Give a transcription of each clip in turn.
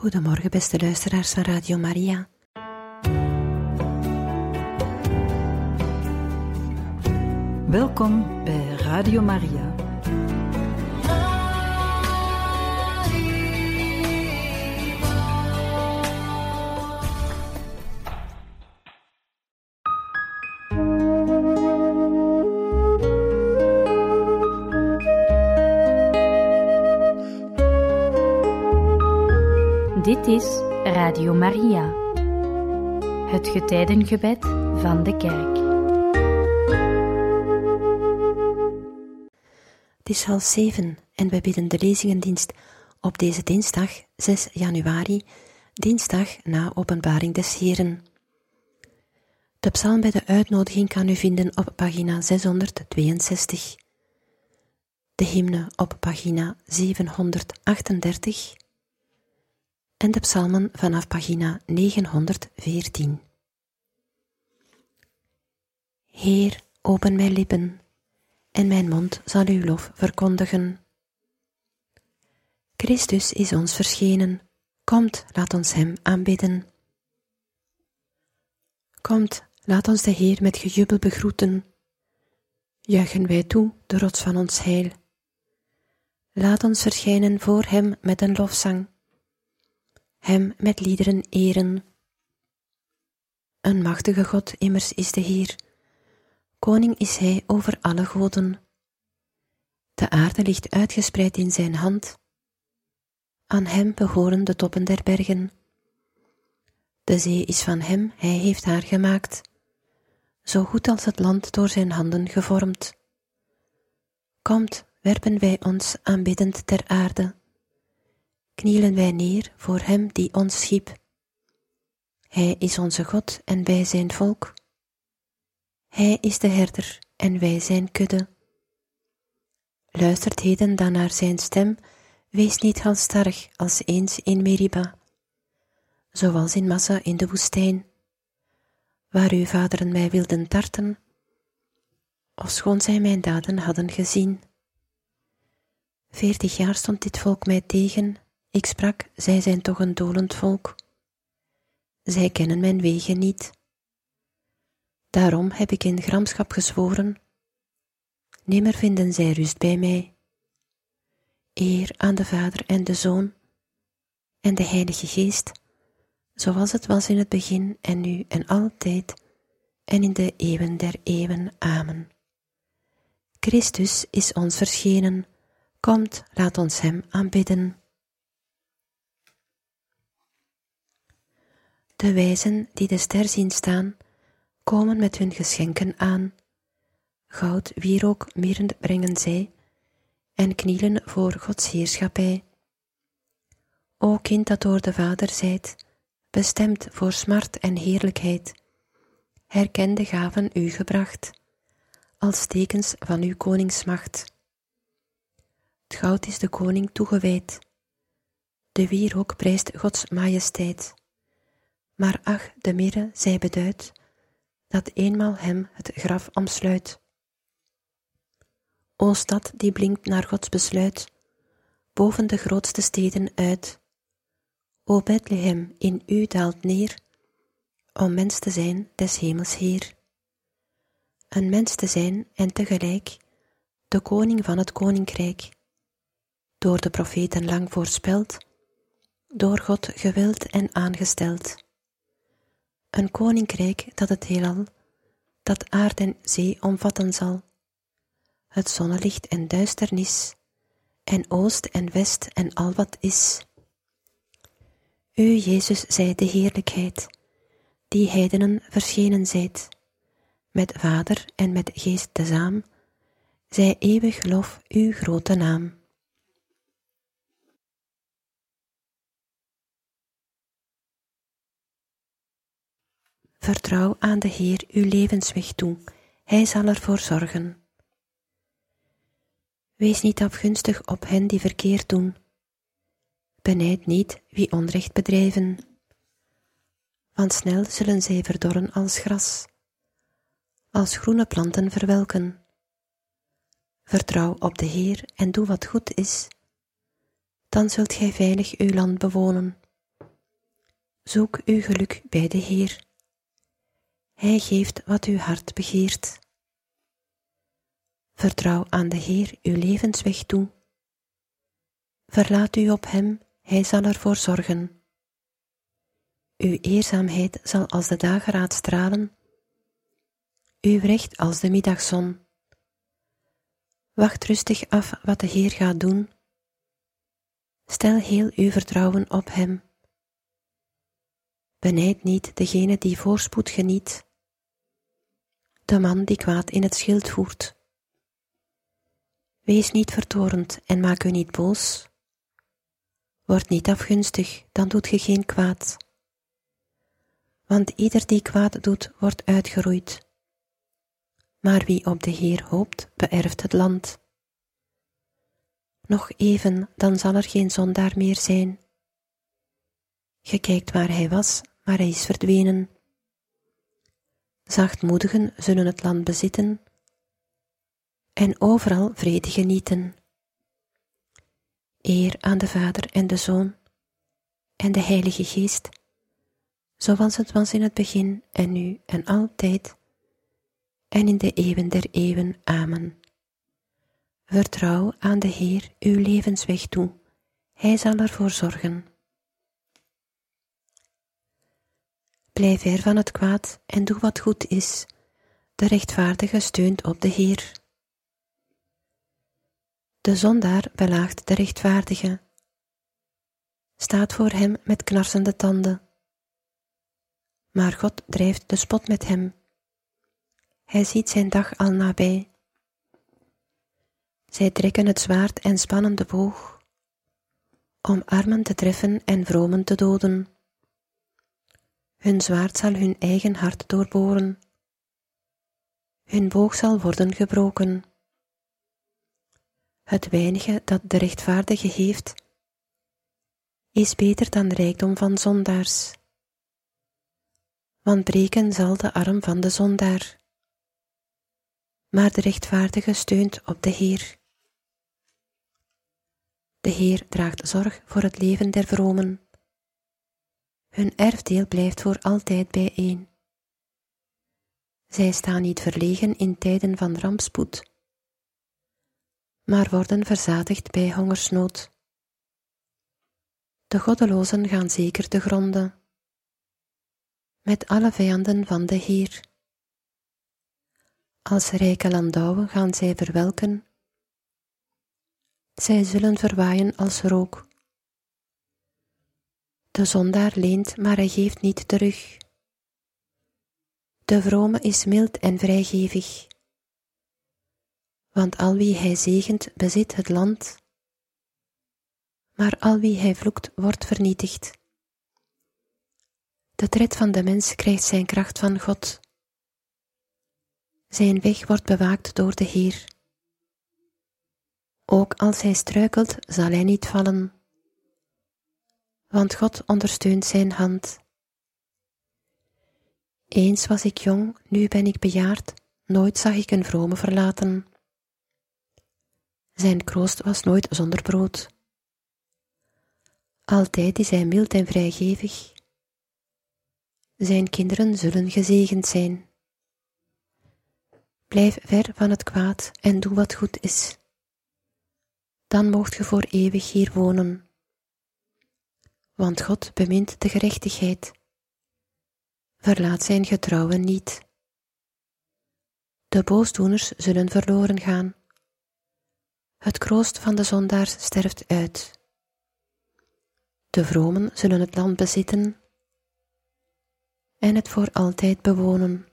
Goedemorgen, beste luisteraars van Radio Maria. Welkom bij Radio Maria. Dit is Radio Maria, het getijdengebed van de kerk. Het is 6:30 en wij bidden de lezingendienst op deze dinsdag 6 januari, dinsdag na Openbaring des Heren. De psalm bij de uitnodiging kan u vinden op pagina 662, de hymne op pagina 738 en de psalmen vanaf pagina 914. Heer, open mijn lippen, en mijn mond zal uw lof verkondigen. Christus is ons verschenen, komt, laat ons hem aanbidden. Komt, laat ons de Heer met gejubel begroeten. Juichen wij toe, de rots van ons heil. Laat ons verschijnen voor hem met een lofzang, hem met liederen eren. Een machtige God immers is de Heer, koning is hij over alle goden. De aarde ligt uitgespreid in zijn hand, aan hem behoren de toppen der bergen. De zee is van hem, hij heeft haar gemaakt, zo goed als het land door zijn handen gevormd. Komt, werpen wij ons aanbiddend ter aarde, knielen wij neer voor hem die ons schiep. Hij is onze God en wij zijn volk. Hij is de herder en wij zijn kudde. Luistert heden dan naar zijn stem, wees niet halsstarrig als eens in Meriba, zoals in Massa in de woestijn, waar uw vaderen mij wilden tarten, ofschoon zij mijn daden hadden gezien. 40 jaar stond dit volk mij tegen, ik sprak, zij zijn toch een dolend volk. Zij kennen mijn wegen niet. Daarom heb ik in gramschap gezworen, nimmer vinden zij rust bij mij. Eer aan de Vader en de Zoon en de Heilige Geest, zoals het was in het begin en nu en altijd en in de eeuwen der eeuwen. Amen. Christus is ons verschenen, komt, laat ons hem aanbidden. De wijzen die de ster zien staan, komen met hun geschenken aan. Goud, wierook, mirren brengen zij en knielen voor Gods heerschappij. O kind dat door de Vader zijt, bestemd voor smart en heerlijkheid, herken de gaven u gebracht, als tekens van uw koningsmacht. Het goud is de koning toegewijd, de wierook prijst Gods majesteit, maar ach, de mirre zij beduidt, dat eenmaal hem het graf omsluit. O stad die blinkt naar Gods besluit, boven de grootste steden uit. O Bethlehem, in u daalt neer, om mens te zijn des hemels Heer. Een mens te zijn en tegelijk de koning van het koninkrijk, door de profeten lang voorspeld, door God gewild en aangesteld. Een koninkrijk dat het heelal, dat aard en zee omvatten zal, het zonnelicht en duisternis, en oost en west en al wat is. U, Jezus, zij de heerlijkheid, die heidenen verschenen zijt, met Vader en met Geest tezaam, zij eeuwig lof uw grote naam. Vertrouw aan de Heer uw levensweg toe, hij zal ervoor zorgen. Wees niet afgunstig op hen die verkeerd doen. Benijd niet wie onrecht bedrijven, want snel zullen zij verdorren als gras, als groene planten verwelken. Vertrouw op de Heer en doe wat goed is, dan zult gij veilig uw land bewonen. Zoek uw geluk bij de Heer. Hij geeft wat uw hart begeert. Vertrouw aan de Heer uw levensweg toe. Verlaat u op hem, hij zal ervoor zorgen. Uw eerzaamheid zal als de dageraad stralen, uw recht als de middagzon. Wacht rustig af wat de Heer gaat doen. Stel heel uw vertrouwen op hem. Benijd niet degene die voorspoed geniet, de man die kwaad in het schild voert. Wees niet vertoornd en maak u niet boos. Word niet afgunstig, dan doet ge geen kwaad. Want ieder die kwaad doet, wordt uitgeroeid. Maar wie op de Heer hoopt, beërft het land. Nog even, dan zal er geen zondaar meer zijn. Ge kijkt waar hij was, maar hij is verdwenen. Zachtmoedigen zullen het land bezitten en overal vrede genieten. Eer aan de Vader en de Zoon en de Heilige Geest, zoals het was in het begin en nu en altijd en in de eeuwen der eeuwen. Amen. Vertrouw aan de Heer uw levensweg toe, hij zal ervoor zorgen. Blijf ver van het kwaad en doe wat goed is. De rechtvaardige steunt op de Heer. De zondaar belaagt de rechtvaardige, staat voor hem met knarsende tanden. Maar God drijft de spot met hem. Hij ziet zijn dag al nabij. Zij trekken het zwaard en spannen de boog, om armen te treffen en vromen te doden. Hun zwaard zal hun eigen hart doorboren. Hun boog zal worden gebroken. Het weinige dat de rechtvaardige heeft, is beter dan rijkdom van zondaars. Want breken zal de arm van de zondaar. Maar de rechtvaardige steunt op de Heer. De Heer draagt zorg voor het leven der vromen. Hun erfdeel blijft voor altijd bijeen. Zij staan niet verlegen in tijden van rampspoed, maar worden verzadigd bij hongersnood. De goddelozen gaan zeker te gronde, met alle vijanden van de Heer. Als rijke landouwen gaan zij verwelken, zij zullen verwaaien als rook. De zondaar leent, maar hij geeft niet terug. De vrome is mild en vrijgevig, want al wie hij zegent bezit het land, maar al wie hij vloekt wordt vernietigd. De tred van de mens krijgt zijn kracht van God. Zijn weg wordt bewaakt door de Heer. Ook als hij struikelt, zal hij niet vallen, want God ondersteunt zijn hand. Eens was ik jong, nu ben ik bejaard, nooit zag ik een vrome verlaten. Zijn kroost was nooit zonder brood. Altijd is hij mild en vrijgevig. Zijn kinderen zullen gezegend zijn. Blijf ver van het kwaad en doe wat goed is. Dan moogt ge voor eeuwig hier wonen. Want God bemint de gerechtigheid. Verlaat zijn getrouwen niet. De boosdoeners zullen verloren gaan. Het kroost van de zondaars sterft uit. De vromen zullen het land bezitten en het voor altijd bewonen.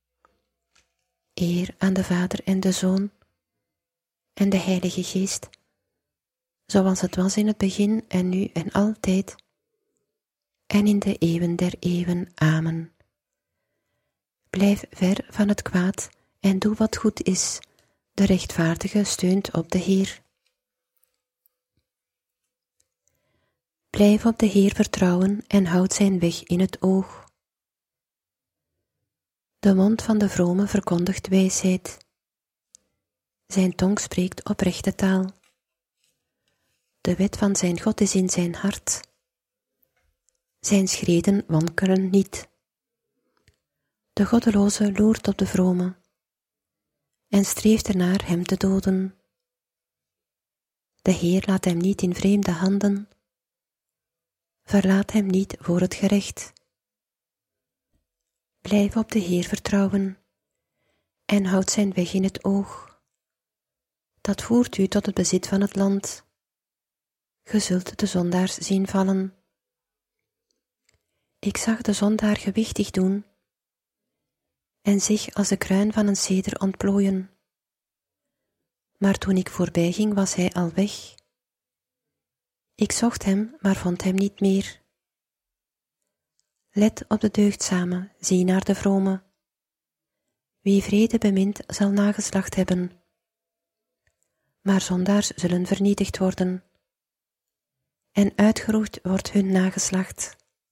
Eer aan de Vader en de Zoon en de Heilige Geest, zoals het was in het begin en nu en altijd en in de eeuwen der eeuwen. Amen. Blijf ver van het kwaad en doe wat goed is. De rechtvaardige steunt op de Heer. Blijf op de Heer vertrouwen en houd zijn weg in het oog. De mond van de vrome verkondigt wijsheid. Zijn tong spreekt oprechte taal. De wet van zijn God is in zijn hart. Zijn schreden wankelen niet. De goddeloze loert op de vrome en streeft ernaar hem te doden. De Heer laat hem niet in vreemde handen, verlaat hem niet voor het gerecht. Blijf op de Heer vertrouwen en houd zijn weg in het oog. Dat voert u tot het bezit van het land. Ge zult de zondaars zien vallen. Ik zag de zondaar gewichtig doen en zich als de kruin van een ceder ontplooien. Maar toen ik voorbij ging, was hij al weg. Ik zocht hem, maar vond hem niet meer. Let op de deugdzame, zie naar de vrome. Wie vrede bemint, zal nageslacht hebben. Maar zondaars zullen vernietigd worden. En uitgeroeid wordt hun nageslacht.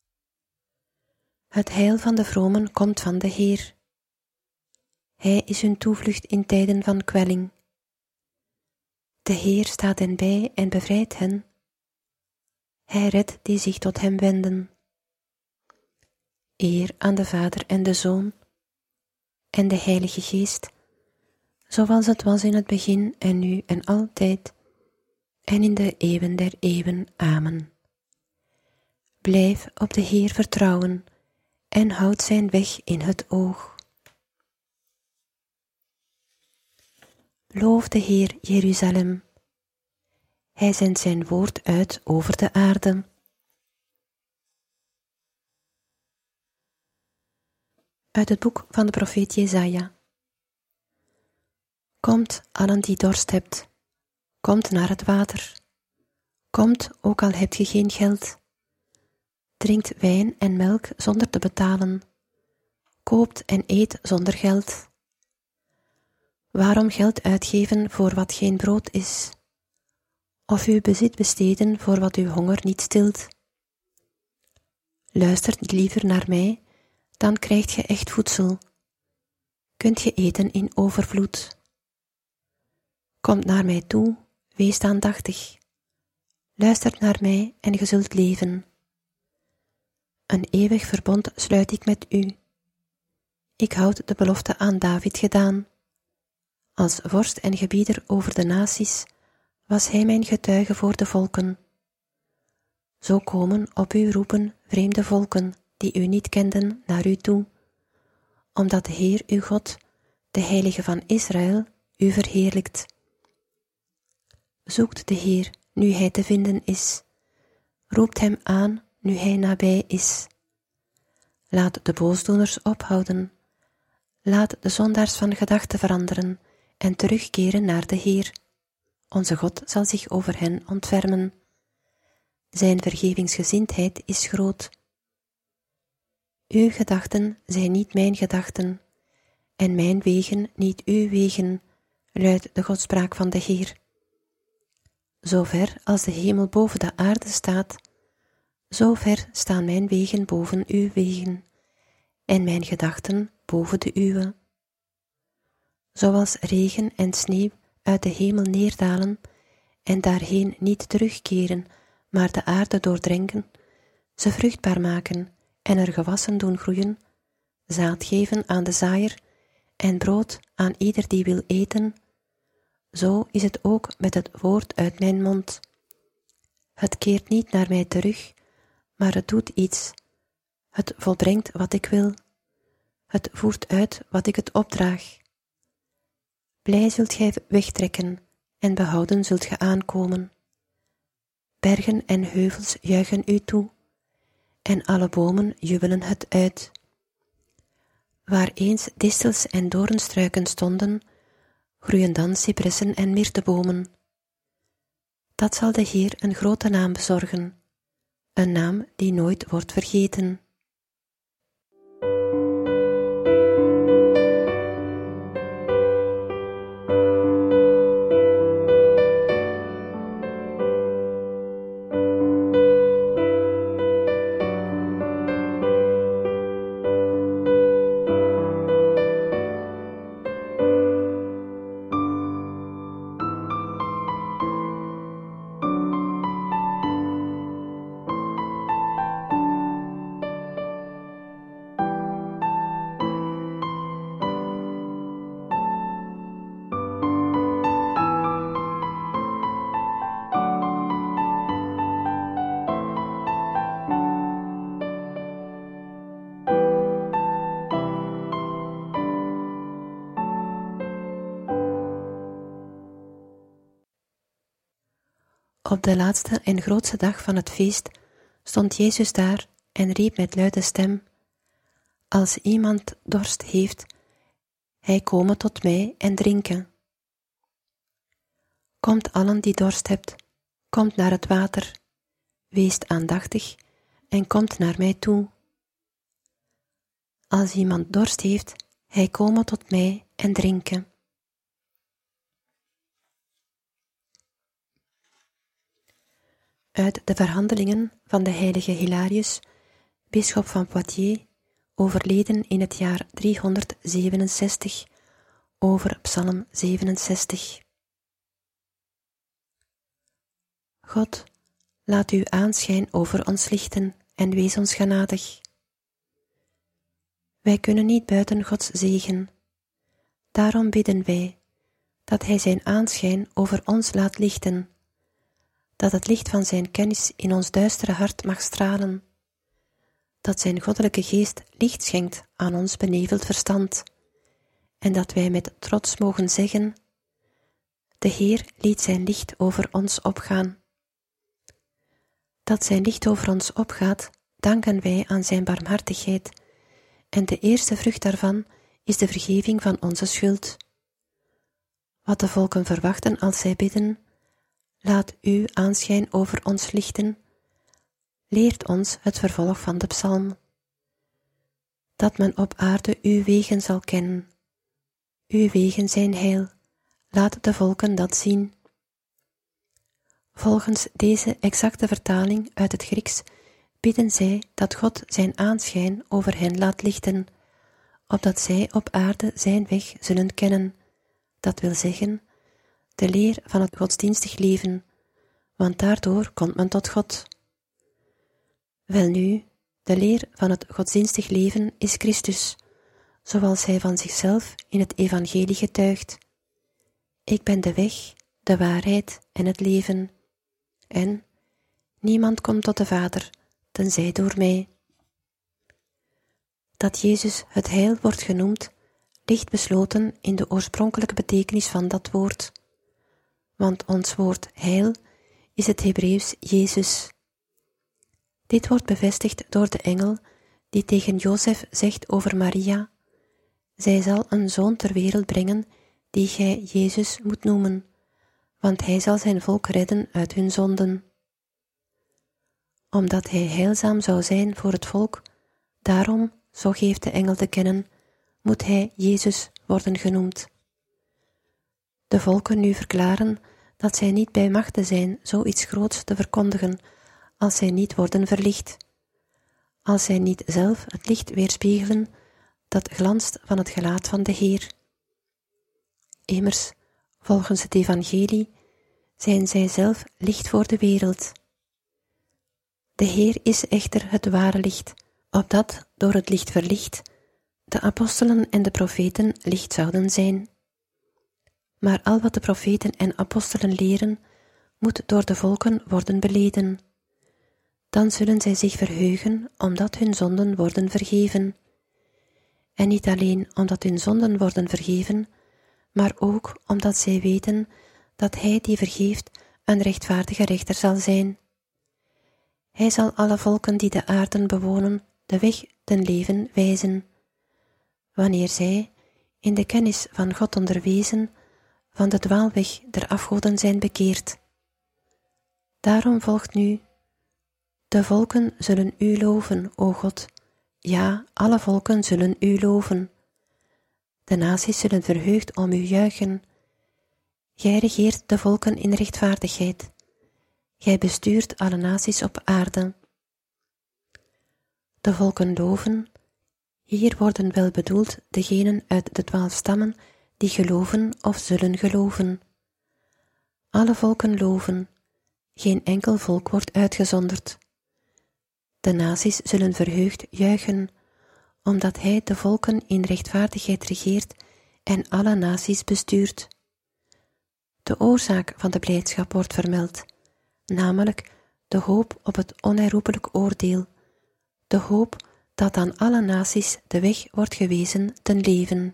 Het heil van de vromen komt van de Heer. Hij is hun toevlucht in tijden van kwelling. De Heer staat hen bij en bevrijdt hen. Hij redt die zich tot hem wenden. Eer aan de Vader en de Zoon en de Heilige Geest, zoals het was in het begin en nu en altijd, en in de eeuwen der eeuwen. Amen. Blijf op de Heer vertrouwen en houd zijn weg in het oog. Loof de Heer, Jeruzalem. Hij zendt zijn woord uit over de aarde. Uit het boek van de profeet Jesaja. Komt, allen die dorst hebt, komt naar het water. Komt, ook al hebt je geen geld. Drinkt wijn en melk zonder te betalen. Koopt en eet zonder geld. Waarom geld uitgeven voor wat geen brood is? Of uw bezit besteden voor wat uw honger niet stilt? Luistert liever naar mij, dan krijgt je echt voedsel. Kunt je eten in overvloed. Komt naar mij toe, wees aandachtig. Luistert naar mij en je zult leven. Een eeuwig verbond sluit ik met u. Ik houd de belofte aan David gedaan. Als vorst en gebieder over de naties was hij mijn getuige voor de volken. Zo komen op u roepen vreemde volken die u niet kenden naar u toe, omdat de Heer uw God, de Heilige van Israël, u verheerlijkt. Zoekt de Heer nu hij te vinden is, roept hem aan nu hij nabij is. Laat de boosdoeners ophouden, laat de zondaars van gedachten veranderen en terugkeren naar de Heer. Onze God zal zich over hen ontfermen. Zijn vergevingsgezindheid is groot. Uw gedachten zijn niet mijn gedachten, en mijn wegen niet uw wegen, luidt de godspraak van de Heer. Zover als de hemel boven de aarde staat, zover staan mijn wegen boven uw wegen, en mijn gedachten boven de uwe. Zoals regen en sneeuw uit de hemel neerdalen en daarheen niet terugkeren, maar de aarde doordrenken, ze vruchtbaar maken en er gewassen doen groeien, zaad geven aan de zaaier en brood aan ieder die wil eten, zo is het ook met het woord uit mijn mond. Het keert niet naar mij terug, maar het doet iets. Het volbrengt wat ik wil. Het voert uit wat ik het opdraag. Blij zult gij wegtrekken en behouden zult ge aankomen. Bergen en heuvels juichen u toe en alle bomen jubelen het uit. Waar eens distels en doornstruiken stonden, groeien dan cipressen en myrtebomen. Dat zal de Heer een grote naam bezorgen, een naam die nooit wordt vergeten. Op de laatste en grootste dag van het feest stond Jezus daar en riep met luide stem: Als iemand dorst heeft, hij kome tot mij en drinke. Komt allen die dorst hebt, komt naar het water, weest aandachtig en komt naar mij toe. Als iemand dorst heeft, hij kome tot mij en drinke. Uit de verhandelingen van de heilige Hilarius, bisschop van Poitiers, overleden in het jaar 367, over Psalm 67. God, laat uw aanschijn over ons lichten en wees ons genadig. Wij kunnen niet buiten Gods zegen. Daarom bidden wij dat Hij zijn aanschijn over ons laat lichten, dat het licht van zijn kennis in ons duistere hart mag stralen, dat zijn goddelijke geest licht schenkt aan ons beneveld verstand, en dat wij met trots mogen zeggen: De Heer liet zijn licht over ons opgaan. Dat zijn licht over ons opgaat, danken wij aan zijn barmhartigheid, en de eerste vrucht daarvan is de vergeving van onze schuld. Wat de volken verwachten als zij bidden: Laat uw aanschijn over ons lichten, leert ons het vervolg van de psalm. Dat men op aarde uw wegen zal kennen. Uw wegen zijn heil, laat de volken dat zien. Volgens deze exacte vertaling uit het Grieks bidden zij dat God zijn aanschijn over hen laat lichten, opdat zij op aarde zijn weg zullen kennen, dat wil zeggen, de leer van het godsdienstig leven, want daardoor komt men tot God. Welnu, de leer van het godsdienstig leven is Christus, zoals hij van zichzelf in het evangelie getuigt: Ik ben de weg, de waarheid en het leven, en niemand komt tot de Vader, tenzij door mij. Dat Jezus het heil wordt genoemd, ligt besloten in de oorspronkelijke betekenis van dat woord, want ons woord heil is het Hebreeuws Jezus. Dit wordt bevestigd door de engel die tegen Jozef zegt over Maria: Zij zal een zoon ter wereld brengen die gij Jezus moet noemen, want hij zal zijn volk redden uit hun zonden. Omdat hij heilzaam zou zijn voor het volk, daarom, zo geeft de engel te kennen, moet hij Jezus worden genoemd. De volken nu verklaren dat zij niet bij machte zijn zoiets groots te verkondigen, als zij niet worden verlicht, als zij niet zelf het licht weerspiegelen dat glanst van het gelaat van de Heer. Immers, volgens het evangelie, zijn zij zelf licht voor de wereld. De Heer is echter het ware licht, opdat, door het licht verlicht, de apostelen en de profeten licht zouden zijn. Maar al wat de profeten en apostelen leren, moet door de volken worden beleden. Dan zullen zij zich verheugen, omdat hun zonden worden vergeven. En niet alleen omdat hun zonden worden vergeven, maar ook omdat zij weten dat Hij die vergeeft een rechtvaardige rechter zal zijn. Hij zal alle volken die de aarde bewonen de weg den leven wijzen, wanneer zij, in de kennis van God onderwezen, van de dwaalweg der afgoden zijn bekeerd. Daarom volgt nu: De volken zullen u loven, o God, ja, alle volken zullen u loven. De naties zullen verheugd om u juichen. Gij regeert de volken in rechtvaardigheid. Gij bestuurt alle naties op aarde. De volken loven, hier worden wel bedoeld degenen uit de 12 stammen die geloven of zullen geloven. Alle volken loven, geen enkel volk wordt uitgezonderd. De naties zullen verheugd juichen, omdat hij de volken in rechtvaardigheid regeert en alle naties bestuurt. De oorzaak van de blijdschap wordt vermeld, namelijk de hoop op het onherroepelijk oordeel, de hoop dat aan alle naties de weg wordt gewezen ten leven.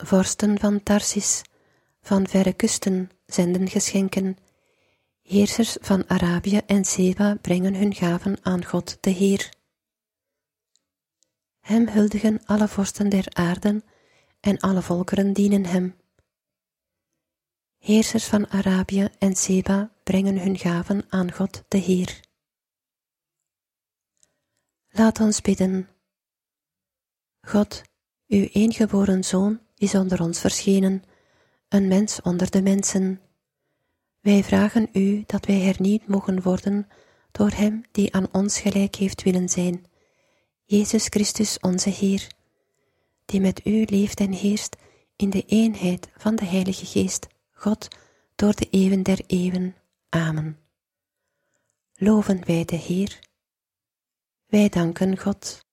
vorsten van Tarsis, van verre kusten zenden geschenken. Heersers van Arabië en Seba brengen hun gaven aan God de Heer. Hem huldigen alle vorsten der aarde en alle volkeren dienen hem. Heersers van Arabië en Seba brengen hun gaven aan God de Heer. Laat ons bidden. God, uw eengeboren Zoon is onder ons verschenen, een mens onder de mensen. Wij vragen u dat wij hernieuwd mogen worden door hem die aan ons gelijk heeft willen zijn, Jezus Christus onze Heer, die met u leeft en heerst in de eenheid van de Heilige Geest, God, door de eeuwen der eeuwen. Amen. Loven wij de Heer. Wij danken God.